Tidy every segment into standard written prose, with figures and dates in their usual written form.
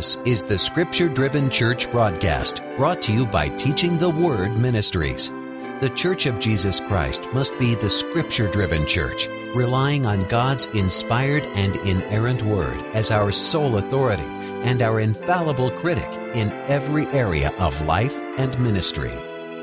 This is the Scripture-Driven Church broadcast, brought to you by Teaching the Word Ministries. The Church of Jesus Christ must be the Scripture-Driven Church, relying on God's inspired and inerrant Word as our sole authority and our infallible critic in every area of life and ministry.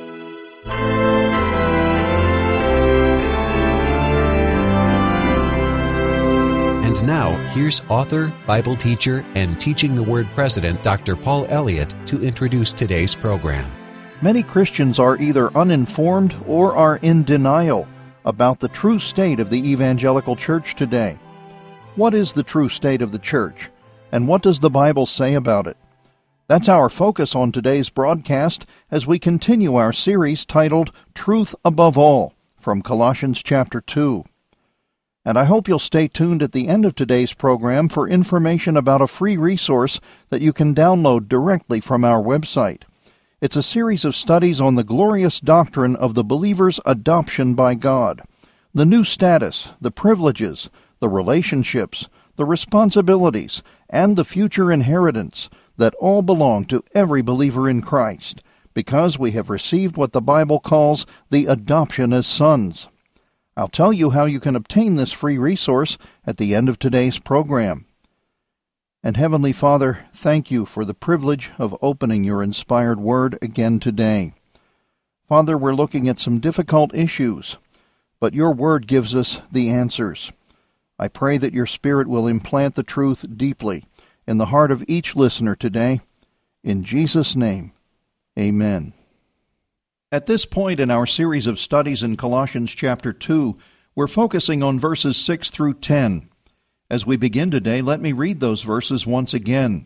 And now, here's author, Bible teacher, and Teaching the Word president, Dr. Paul Elliott, to introduce today's program. Many Christians are either uninformed or are in denial about the true state of the evangelical church today. What is the true state of the church, and what does the Bible say about it? That's our focus on today's broadcast as we continue our series titled Truth Above All from Colossians chapter 2. And I hope you'll stay tuned at the end of today's program for information about a free resource that you can download directly from our website. It's a series of studies on the glorious doctrine of the believer's adoption by God, the new status, the privileges, the relationships, the responsibilities, and the future inheritance that all belong to every believer in Christ, because we have received what the Bible calls the adoption as sons. I'll tell you how you can obtain this free resource at the end of today's program. And Heavenly Father, thank you for the privilege of opening your inspired word again today. Father, we're looking at some difficult issues, but your word gives us the answers. I pray that your Spirit will implant the truth deeply in the heart of each listener today. In Jesus' name, amen. At this point in our series of studies in Colossians chapter 2, we're focusing on verses 6 through 10. As we begin today, let me read those verses once again.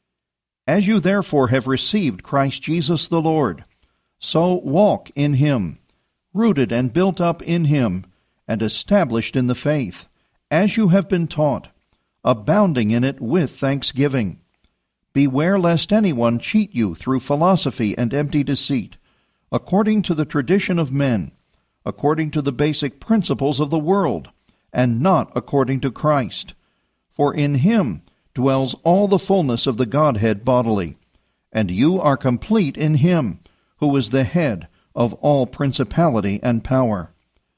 As you therefore have received Christ Jesus the Lord, so walk in him, rooted and built up in him, and established in the faith, as you have been taught, abounding in it with thanksgiving. Beware lest anyone cheat you through philosophy and empty deceit, according to the tradition of men, according to the basic principles of the world, and not according to Christ. For in him dwells all the fullness of the Godhead bodily, and you are complete in him, who is the head of all principality and power.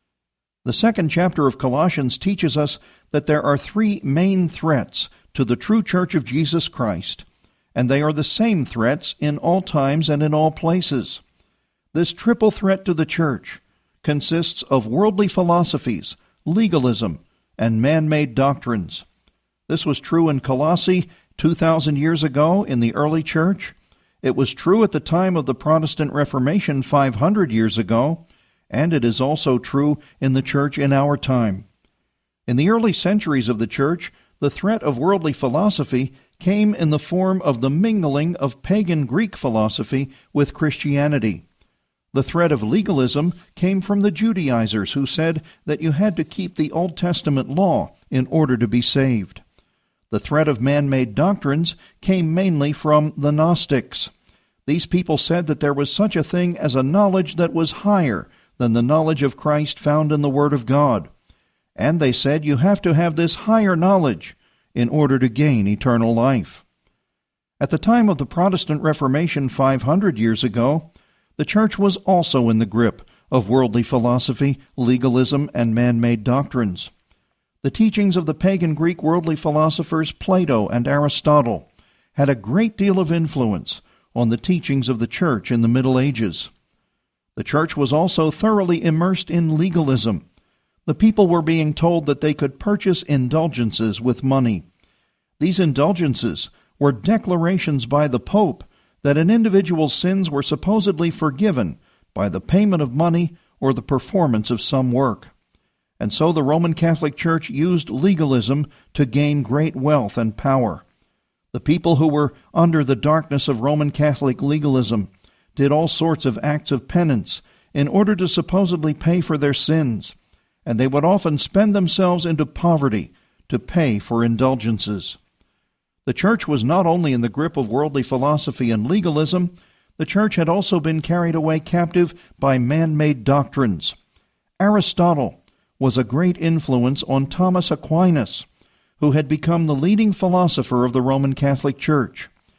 The second chapter of Colossians teaches us that there are three main threats to the true church of Jesus Christ, and they are the same threats in all times and in all places. This triple threat to the church consists of worldly philosophies, legalism, and man-made doctrines. This was true in Colossae 2,000 years ago in the early church. It was true at the time of the Protestant Reformation 500 years ago, and it is also true in the church in our time. In the early centuries of the church, the threat of worldly philosophy came in the form of the mingling of pagan Greek philosophy with Christianity. The threat of legalism came from the Judaizers, who said that you had to keep the Old Testament law in order to be saved. The threat of man-made doctrines came mainly from the Gnostics. These people said that there was such a thing as a knowledge that was higher than the knowledge of Christ found in the Word of God. And they said you have to have this higher knowledge in order to gain eternal life. At the time of the Protestant Reformation 500 years ago, the church was also in the grip of worldly philosophy, legalism, and man-made doctrines. The teachings of the pagan Greek worldly philosophers Plato and Aristotle had a great deal of influence on the teachings of the church in the Middle Ages. The church was also thoroughly immersed in legalism. The people were being told that they could purchase indulgences with money. These indulgences were declarations by the Pope that an individual's sins were supposedly forgiven by the payment of money or the performance of some work. And so the Roman Catholic Church used legalism to gain great wealth and power. The people who were under the darkness of Roman Catholic legalism did all sorts of acts of penance in order to supposedly pay for their sins, and they would often spend themselves into poverty to pay for indulgences. The church was not only in the grip of worldly philosophy and legalism, the church had also been carried away captive by man-made doctrines. Aristotle was a great influence on Thomas Aquinas, who had become the leading philosopher of the Roman Catholic Church.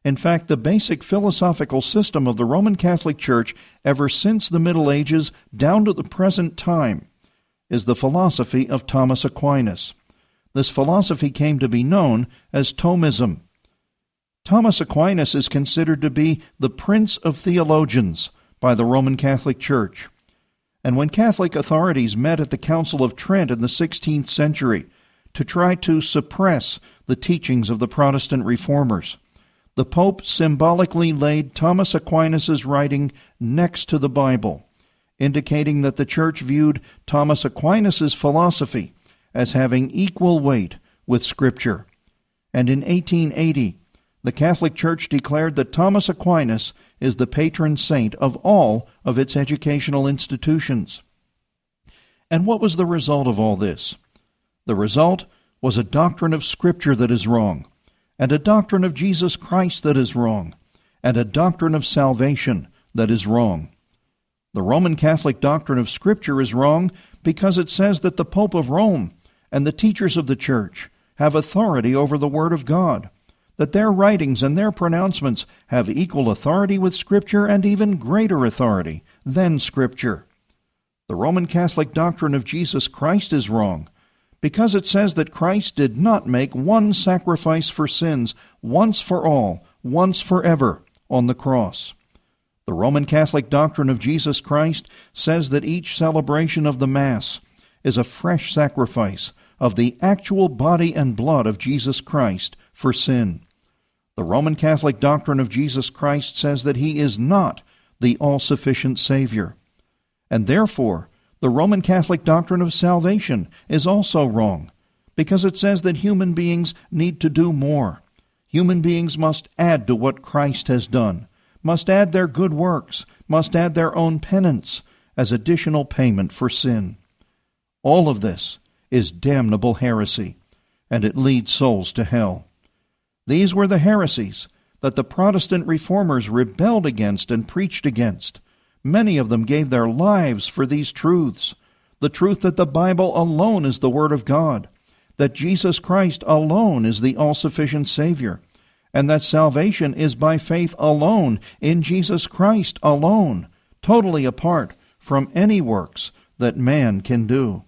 In fact, the basic philosophical system of the Roman Catholic Church ever since the Middle Ages down to the present time is the philosophy of Thomas Aquinas. This philosophy came to be known as Thomism. Thomas Aquinas is considered to be the prince of theologians by the Roman Catholic Church. And when Catholic authorities met at the Council of Trent in the 16th century to try to suppress the teachings of the Protestant reformers, the Pope symbolically laid Thomas Aquinas' writing next to the Bible, indicating that the Church viewed Thomas Aquinas' philosophy as having equal weight with Scripture. And in 1880, the Catholic Church declared that Thomas Aquinas is the patron saint of all of its educational institutions. And what was the result of all this? The result was a doctrine of Scripture that is wrong, and a doctrine of Jesus Christ that is wrong, and a doctrine of salvation that is wrong. The Roman Catholic doctrine of Scripture is wrong because it says that the Pope of Rome and the teachers of the Church have authority over the Word of God, that their writings and their pronouncements have equal authority with Scripture and even greater authority than Scripture. The Roman Catholic doctrine of Jesus Christ is wrong because it says that Christ did not make one sacrifice for sins once for all, once forever, on the cross. The Roman Catholic doctrine of Jesus Christ says that each celebration of the Mass is a fresh sacrifice of the actual body and blood of Jesus Christ for sin. The Roman Catholic doctrine of Jesus Christ says that he is not the all-sufficient Savior. And therefore, the Roman Catholic doctrine of salvation is also wrong, because it says that human beings need to do more. Human beings must add to what Christ has done, must add their good works, must add their own penance as additional payment for sin. All of this is damnable heresy, and it leads souls to hell. These were the heresies that the Protestant reformers rebelled against and preached against. Many of them gave their lives for these truths. The truth that the Bible alone is the Word of God, that Jesus Christ alone is the all-sufficient Savior, and that salvation is by faith alone in Jesus Christ alone, totally apart from any works that man can do.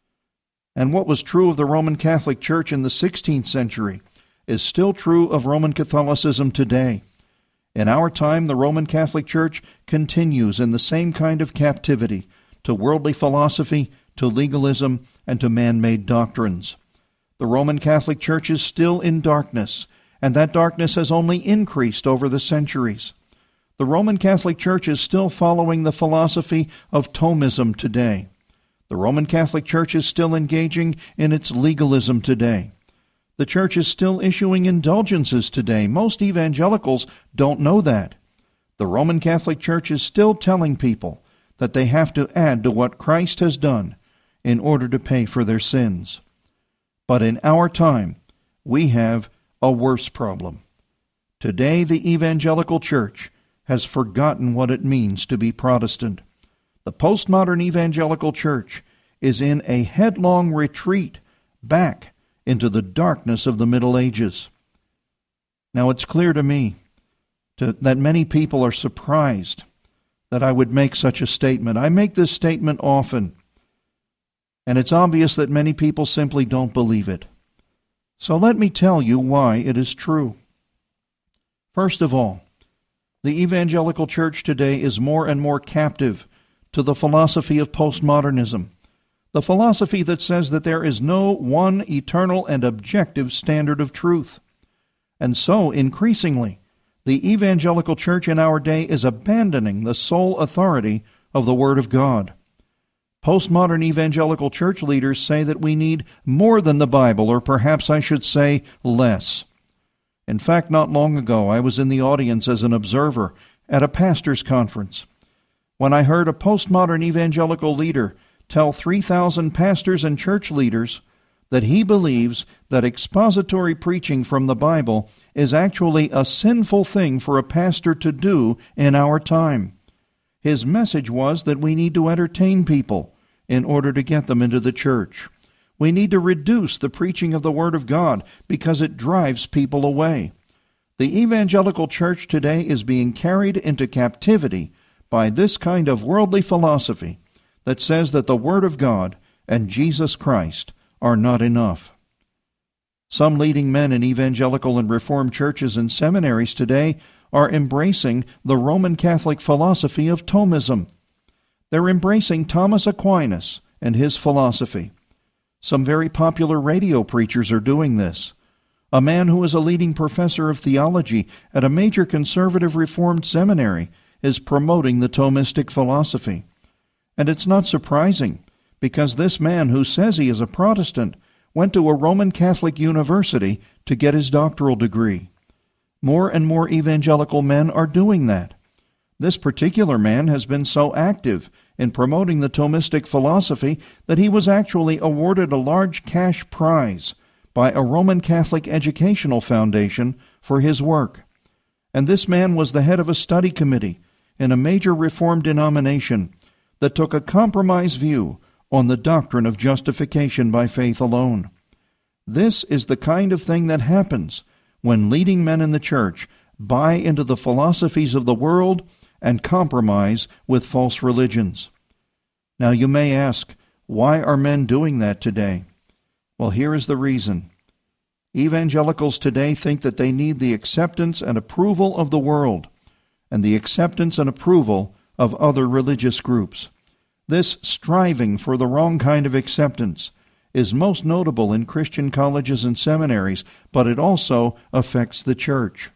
And what was true of the Roman Catholic Church in the 16th century is still true of Roman Catholicism today. In our time, the Roman Catholic Church continues in the same kind of captivity to worldly philosophy, to legalism, and to man-made doctrines. The Roman Catholic Church is still in darkness, and that darkness has only increased over the centuries. The Roman Catholic Church is still following the philosophy of Thomism today. The Roman Catholic Church is still engaging in its legalism today. The Church is still issuing indulgences today. Most evangelicals don't know that. The Roman Catholic Church is still telling people that they have to add to what Christ has done in order to pay for their sins. But in our time, we have a worse problem. Today, the evangelical church has forgotten what it means to be Protestant. The postmodern evangelical church is in a headlong retreat back into the darkness of the Middle Ages. Now, it's clear to me that many people are surprised that I would make such a statement. I make this statement often, and it's obvious that many people simply don't believe it. So let me tell you why it is true. First of all, the evangelical church today is more and more captive to the philosophy of postmodernism, the philosophy that says that there is no one eternal and objective standard of truth. And so, increasingly, the evangelical church in our day is abandoning the sole authority of the Word of God. Postmodern evangelical church leaders say that we need more than the Bible, or perhaps I should say less. In fact, not long ago, I was in the audience as an observer at a pastor's conference when I heard a postmodern evangelical leader tell 3,000 pastors and church leaders that he believes that expository preaching from the Bible is actually a sinful thing for a pastor to do in our time. His message was that we need to entertain people in order to get them into the church. We need to reduce the preaching of the Word of God because it drives people away. The evangelical church today is being carried into captivity by this kind of worldly philosophy that says that the Word of God and Jesus Christ are not enough. Some leading men in evangelical and Reformed churches and seminaries today are embracing the Roman Catholic philosophy of Thomism. They're embracing Thomas Aquinas and his philosophy. Some very popular radio preachers are doing this. A man who is a leading professor of theology at a major conservative Reformed seminary is promoting the Thomistic philosophy. And it's not surprising, because this man who says he is a Protestant went to a Roman Catholic university to get his doctoral degree. More and more evangelical men are doing that. This particular man has been so active in promoting the Thomistic philosophy that he was actually awarded a large cash prize by a Roman Catholic educational foundation for his work. And this man was the head of a study committee in a major Reformed denomination that took a compromise view on the doctrine of justification by faith alone. This is the kind of thing that happens when leading men in the church buy into the philosophies of the world and compromise with false religions. Now you may ask, why are men doing that today? Well, here is the reason. Evangelicals today think that they need the acceptance and approval of the world and the acceptance and approval of other religious groups. This striving for the wrong kind of acceptance is most notable in Christian colleges and seminaries, but it also affects the church.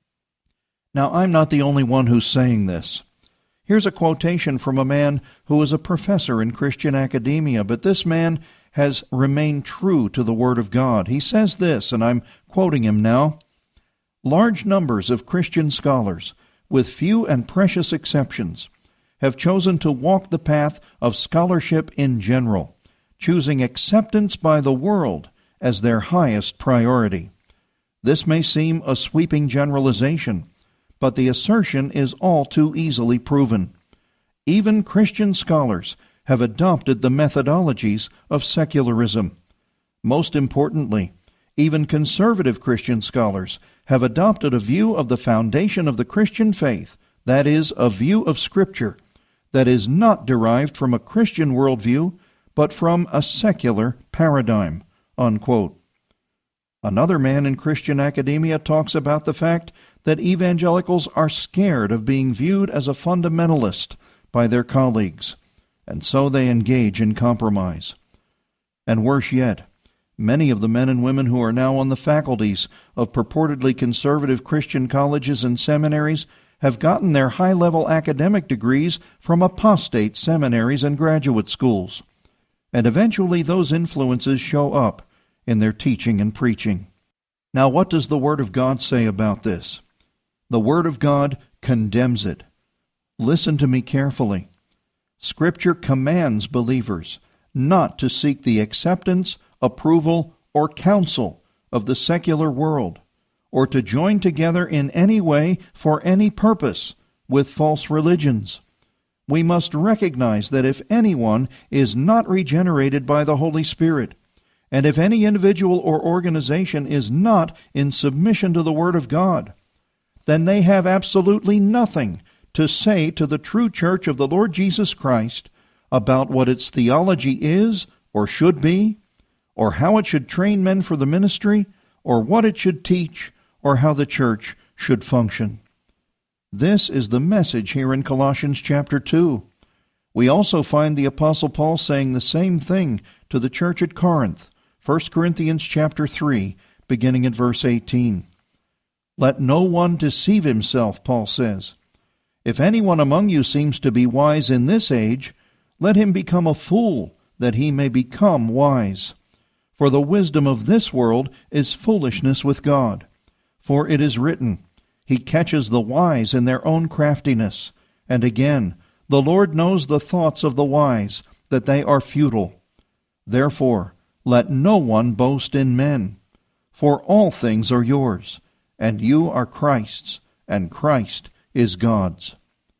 Now, I'm not the only one who's saying this. Here's a quotation from a man who is a professor in Christian academia, but this man has remained true to the Word of God. He says this, and I'm quoting him now: "Large numbers of Christian scholars, with few and precious exceptions, have chosen to walk the path of scholarship in general, choosing acceptance by the world as their highest priority. This may seem a sweeping generalization, but the assertion is all too easily proven. Even Christian scholars have adopted the methodologies of secularism. Most importantly, even conservative Christian scholars have adopted a view of the foundation of the Christian faith, that is, a view of Scripture, that is not derived from a Christian worldview, but from a secular paradigm." Unquote. Another man in Christian academia talks about the fact that evangelicals are scared of being viewed as a fundamentalist by their colleagues, and so they engage in compromise. And worse yet, many of the men and women who are now on the faculties of purportedly conservative Christian colleges and seminaries have gotten their high-level academic degrees from apostate seminaries and graduate schools. And eventually those influences show up in their teaching and preaching. Now, what does the Word of God say about this? The Word of God condemns it. Listen to me carefully. Scripture commands believers not to seek the acceptance, approval, or counsel of the secular world, or to join together in any way for any purpose with false religions. We must recognize that if anyone is not regenerated by the Holy Spirit, and if any individual or organization is not in submission to the Word of God, then they have absolutely nothing to say to the true church of the Lord Jesus Christ about what its theology is or should be, or how it should train men for the ministry, or what it should teach, or how the church should function. This is the message here in Colossians chapter 2. We also find the Apostle Paul saying the same thing to the church at Corinth, 1 Corinthians chapter 3, beginning at verse 18. "Let no one deceive himself," Paul says. "If anyone among you seems to be wise in this age, let him become a fool, that he may become wise. For the wisdom of this world is foolishness with God. For it is written, He catches the wise in their own craftiness. And again, the Lord knows the thoughts of the wise, that they are futile. Therefore, let no one boast in men. For all things are yours, and you are Christ's, and Christ is God's."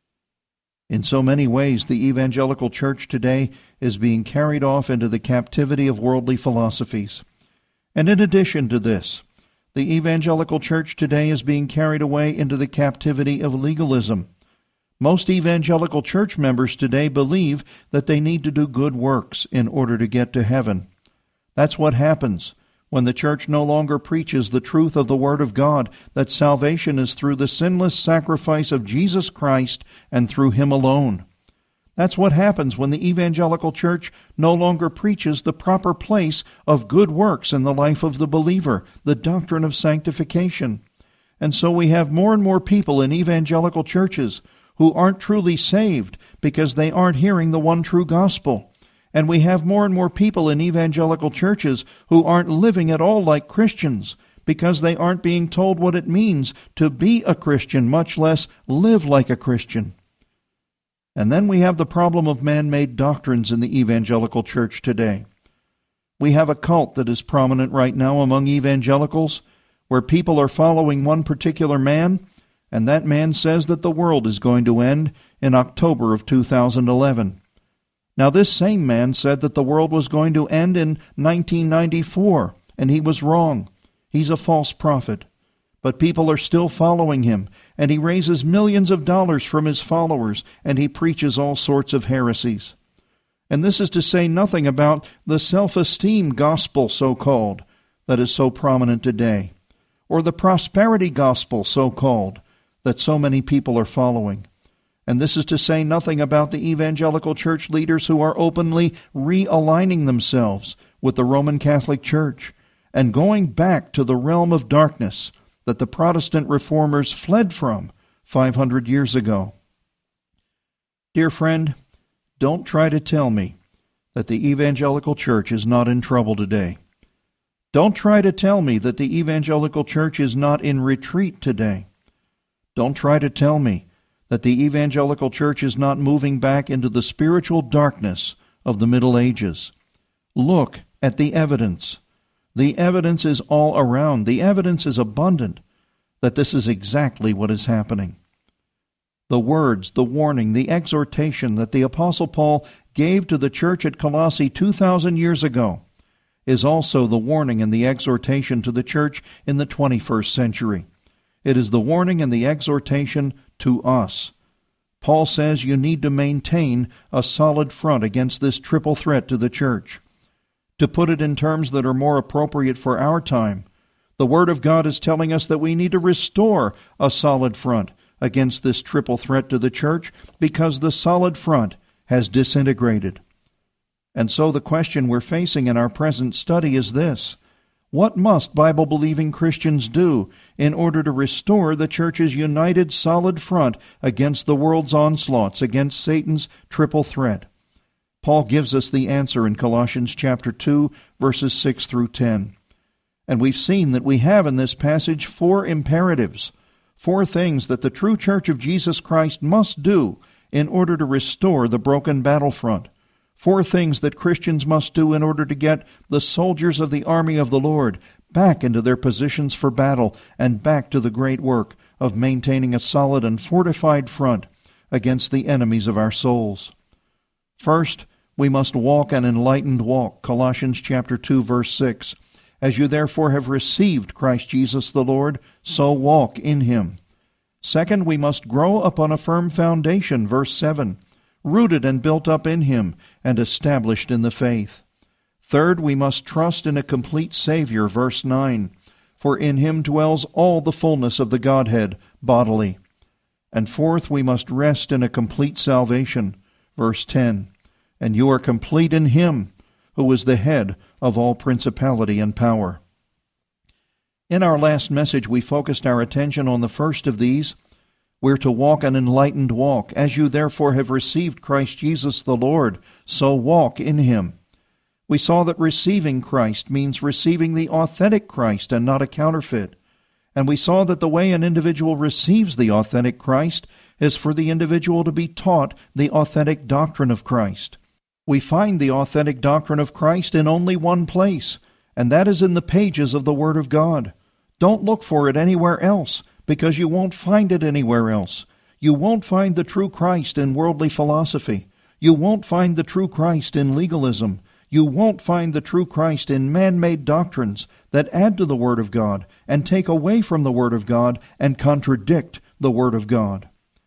In so many ways, the evangelical church today is being carried off into the captivity of worldly philosophies. And in addition to this, The evangelical church today is being carried away into the captivity of legalism. Most evangelical church members today believe that they need to do good works in order to get to heaven. That's what happens when the church no longer preaches the truth of the Word of God, that salvation is through the sinless sacrifice of Jesus Christ and through Him alone. That's what happens when the evangelical church no longer preaches the proper place of good works in the life of the believer, the doctrine of sanctification. And so we have more and more people in evangelical churches who aren't truly saved because they aren't hearing the one true gospel. And we have more and more people in evangelical churches who aren't living at all like Christians because they aren't being told what it means to be a Christian, much less live like a Christian. And then we have the problem of man-made doctrines in the evangelical church today. We have a cult that is prominent right now among evangelicals, where people are following one particular man, and that man says that the world is going to end in October of 2011. Now, this same man said that the world was going to end in 1994, and he was wrong. He's a false prophet. But people are still following him, and he raises millions of dollars from his followers, and he preaches all sorts of heresies. And this is to say nothing about the self-esteem gospel, so-called, that is so prominent today, or the prosperity gospel, so-called, that so many people are following. And this is to say nothing about the evangelical church leaders who are openly realigning themselves with the Roman Catholic Church and going back to the realm of darkness that the Protestant reformers fled from 500 years ago. Dear friend, don't try to tell me that the evangelical church is not in trouble today. Don't try to tell me that the evangelical church is not in retreat today. Don't try to tell me that the evangelical church is not moving back into the spiritual darkness of the Middle Ages. Look at the evidence. The evidence is all around. The evidence is abundant that this is exactly what is happening. The words, the warning, the exhortation that the Apostle Paul gave to the church at Colossae 2,000 years ago is also the warning and the exhortation to the church in the 21st century. It is the warning and the exhortation to us. Paul says you need to maintain a solid front against this triple threat to the church. To put it in terms that are more appropriate for our time, the Word of God is telling us that we need to restore a solid front against this triple threat to the church because the solid front has disintegrated. And so the question we're facing in our present study is this: what must Bible-believing Christians do in order to restore the church's united solid front against the world's onslaughts, against Satan's triple threat? Paul gives us the answer in Colossians chapter 2, verses 6 through 10. And we've seen that we have in this passage 4 imperatives, 4 things that the true church of Jesus Christ must do in order to restore the broken battlefront. 4 things that Christians must do in order to get the soldiers of the army of the Lord back into their positions for battle and back to the great work of maintaining a solid and fortified front against the enemies of our souls. First, we must walk an enlightened walk, Colossians chapter 2, verse 6. As you therefore have received Christ Jesus the Lord, so walk in him. Second, we must grow upon a firm foundation, verse 7. Rooted and built up in him, and established in the faith. Third, we must trust in a complete Savior, verse 9, for in him dwells all the fullness of the Godhead bodily. And fourth, we must rest in a complete salvation, verse 10, and you are complete in him, who is the head of all principality and power. In our last message, we focused our attention on the first of these. We're to walk an enlightened walk. As you therefore have received Christ Jesus the Lord, so walk in him. We saw that receiving Christ means receiving the authentic Christ and not a counterfeit. And we saw that the way an individual receives the authentic Christ is for the individual to be taught the authentic doctrine of Christ. We find the authentic doctrine of Christ in only one place, and that is in the pages of the Word of God. Don't look for it anywhere else, because you won't find it anywhere else. You won't find the true Christ in worldly philosophy. You won't find the true Christ in legalism. You won't find the true Christ in man-made doctrines that add to the Word of God and take away from the Word of God and contradict the Word of God.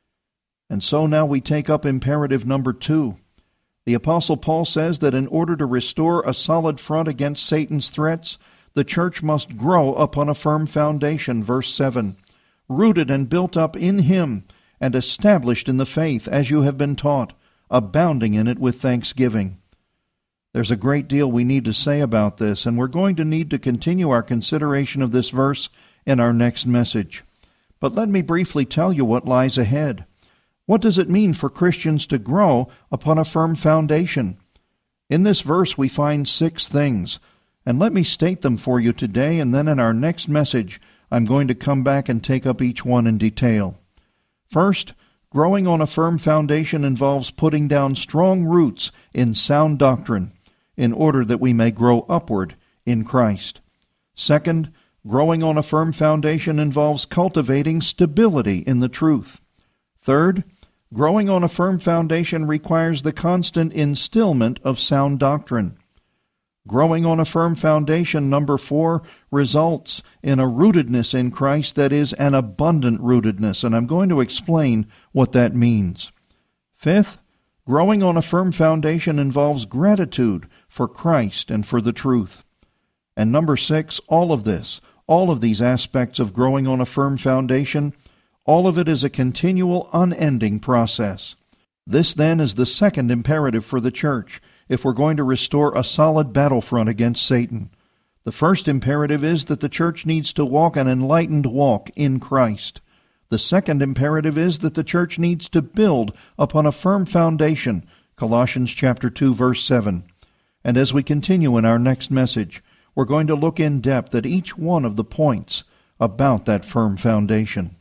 And so now we take up imperative number 2. The Apostle Paul says that in order to restore a solid front against Satan's threats, the church must grow upon a firm foundation, verse 7, rooted and built up in Him, and established in the faith as you have been taught, abounding in it with thanksgiving. There's a great deal we need to say about this, and we're going to need to continue our consideration of this verse in our next message. But let me briefly tell you what lies ahead. What does it mean for Christians to grow upon a firm foundation? In this verse we find 6 things, and let me state them for you today, and then in our next message I'm going to come back and take up each one in detail. First, growing on a firm foundation involves putting down strong roots in sound doctrine in order that we may grow upward in Christ. Second, growing on a firm foundation involves cultivating stability in the truth. Third, growing on a firm foundation requires the constant instillment of sound doctrine. Growing on a firm foundation, number 4, results in a rootedness in Christ that is an abundant rootedness, and I'm going to explain what that means. Fifth, growing on a firm foundation involves gratitude for Christ and for the truth. And number 6, all of these aspects of growing on a firm foundation, all of it is a continual, unending process. This, then, is the second imperative for the church if we're going to restore a solid battlefront against Satan. The first imperative is that the church needs to walk an enlightened walk in Christ. The second imperative is that the church needs to build upon a firm foundation, Colossians chapter 2, verse 7. And as we continue in our next message, we're going to look in depth at each one of the points about that firm foundation.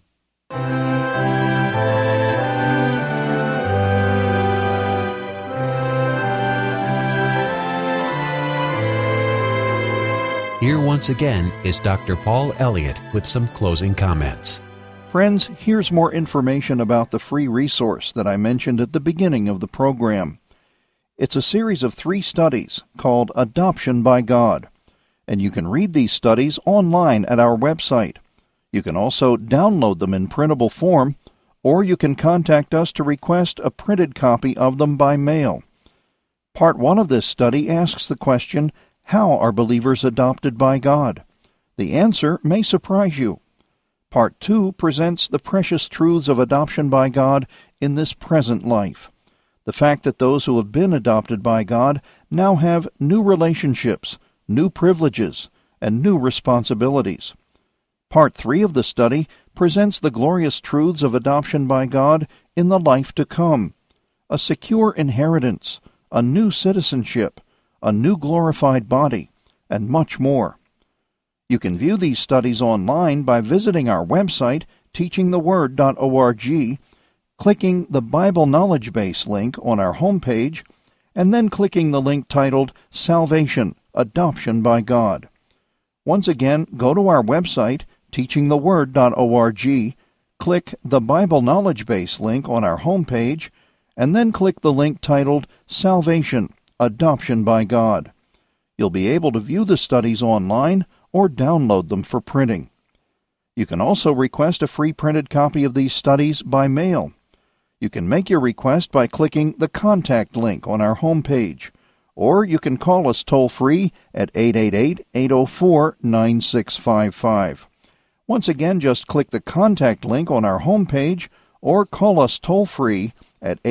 Here once again is Dr. Paul Elliott with some closing comments. Friends, here's more information about the free resource that I mentioned at the beginning of the program. It's a series of 3 studies called Adoption by God, and you can read these studies online at our website. You can also download them in printable form, or you can contact us to request a printed copy of them by mail. Part 1 of this study asks the question, how are believers adopted by God? The answer may surprise you. Part 2 presents the precious truths of adoption by God in this present life. The fact that those who have been adopted by God now have new relationships, new privileges, and new responsibilities. Part 3 of the study presents the glorious truths of adoption by God in the life to come, a secure inheritance, a new citizenship, a new glorified body, and much more. You can view these studies online by visiting our website, teachingtheword.org, clicking the Bible Knowledge Base link on our homepage, and then clicking the link titled Salvation, Adoption by God. Once again, go to our website, teachingtheword.org, click the Bible Knowledge Base link on our homepage, and then click the link titled Salvation, Adoption by God. You'll be able to view the studies online or download them for printing. You can also request a free printed copy of these studies by mail. You can make your request by clicking the contact link on our homepage, or you can call us toll-free at 888-804-9655. Once again, just click the contact link on our homepage or call us toll-free at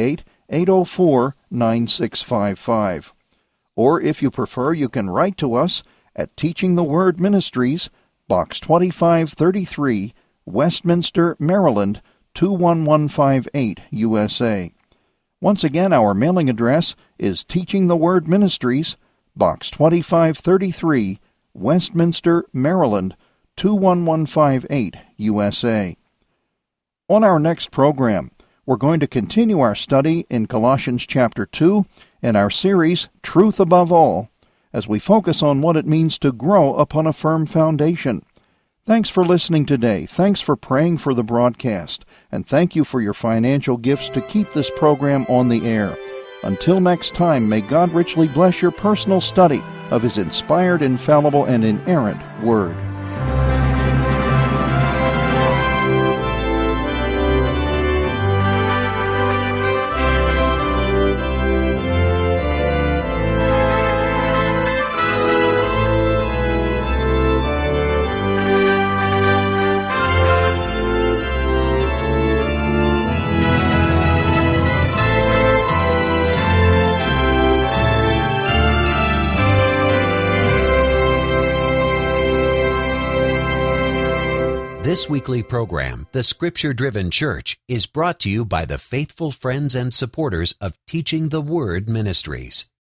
888-804-9655. Or if you prefer, you can write to us at Teaching the Word Ministries, Box 2533, Westminster, Maryland, 21158, USA. Once again, our mailing address is Teaching the Word Ministries, Box 2533, Westminster, Maryland, 21158, USA. On our next program, we're going to continue our study in Colossians chapter 2 in our series, Truth Above All, as we focus on what it means to grow upon a firm foundation. Thanks for listening today. Thanks for praying for the broadcast. And thank you for your financial gifts to keep this program on the air. Until next time, may God richly bless your personal study of His inspired, infallible, and inerrant Word. This weekly program, The Scripture-Driven Church, is brought to you by the faithful friends and supporters of Teaching the Word Ministries.